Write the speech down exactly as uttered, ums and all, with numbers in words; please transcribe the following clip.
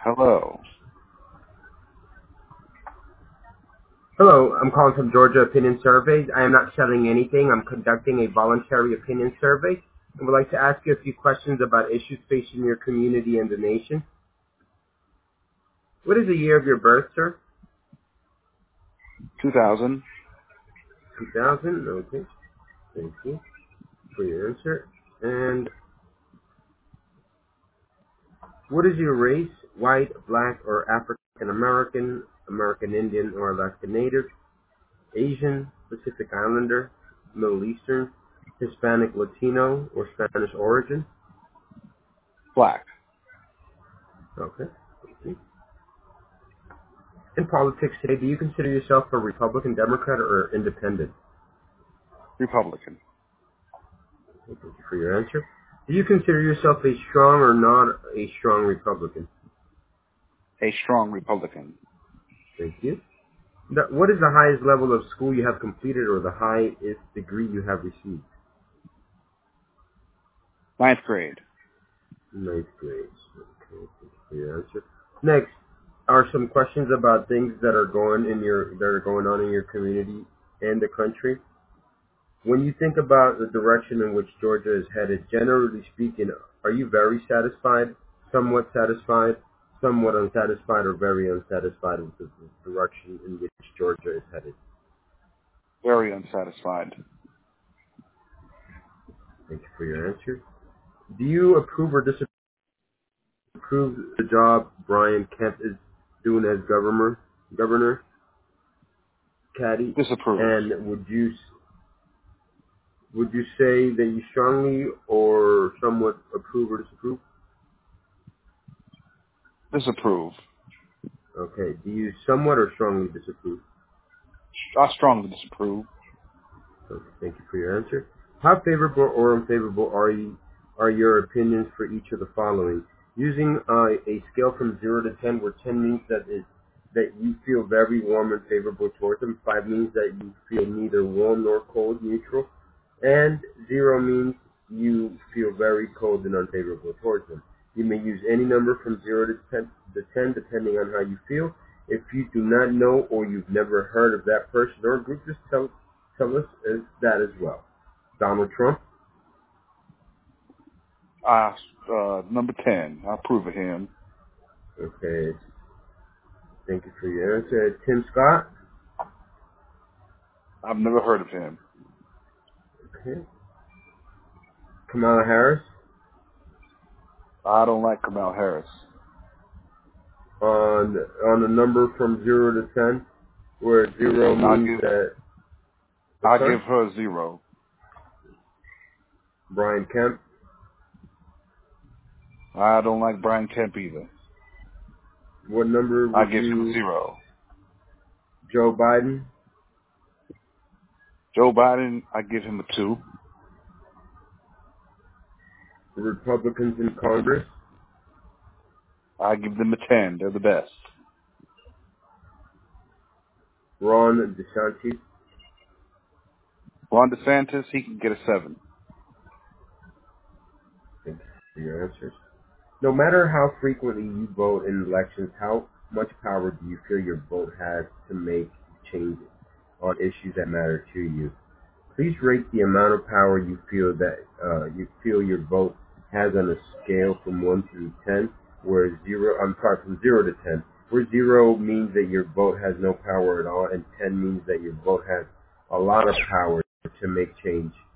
Hello. Hello, I'm calling from Georgia Opinion Surveys. I am not selling anything. I'm conducting a voluntary opinion survey and would like to ask you a few questions about issues facing your community and the nation. What is the year of your birth, sir? two thousand. two thousand. Okay. Thank you for your answer. And what is your race? White, black, or African American, American Indian, or Alaska Native, Asian, Pacific Islander, Middle Eastern, Hispanic, Latino, or Spanish origin? Black. Okay. Thank you. In politics today, do you consider yourself a Republican, Democrat, or independent? Republican. Thank you for your answer. Do you consider yourself a strong or not a strong Republican? A strong Republican. Thank you. The- What is the highest level of school you have completed or the highest degree you have received? Ninth grade. Ninth grade. Okay, thank you for your answer. Next are some questions about things that are going in your that are going on in your community and the country. When you think about the direction in which Georgia is headed, generally speaking, are you very satisfied, somewhat satisfied, somewhat unsatisfied, or very unsatisfied with the the direction in which Georgia is headed? Very unsatisfied. Thank you for your answer. Do you approve or disapprove the job Brian Kemp is doing as governor? Governor, Caddy, Disapprove. and would you would you say that you strongly or somewhat approve or disapprove? Disapprove. Okay. Do you somewhat or strongly disapprove? I strongly disapprove. Okay, thank you for your answer. How favorable or unfavorable are you are your opinions for each of the following? Using uh, a scale from zero to ten, where ten means that it that you feel very warm and favorable towards them, five means that you feel neither warm nor cold, neutral, and zero means you feel very cold and unfavorable towards them. You may use any number from zero to ten, to ten depending on how you feel. If you do not know or you've never heard of that person or group, just tell Tell us uh, that as well. Donald Trump. I, uh, number ten. I approve of him. Okay. Thank you for your answer. Tim Scott. I've never heard of him. Okay. Kamala Harris. I don't like Kamala Harris. On on a number from zero to ten, where zero I'll means give, that. I'll Sorry? give her zero. Brian Kemp. I don't like Brian Kemp either. What number I would give him you? zero. Joe Biden. Joe Biden, I give him a two. The Republicans in Congress. I give them a ten. They're the best. Ron DeSantis. Ron DeSantis, he can get a seven. Thank you for your answers. No matter how frequently you vote in elections, how much power do you feel your vote has to make changes on issues that matter to you? Please rate the amount of power you feel that uh, you feel your vote has on a scale from one to ten, where zero, I'm sorry, from zero to ten, where zero means that your vote has no power at all, and ten means that your vote has a lot of power to make change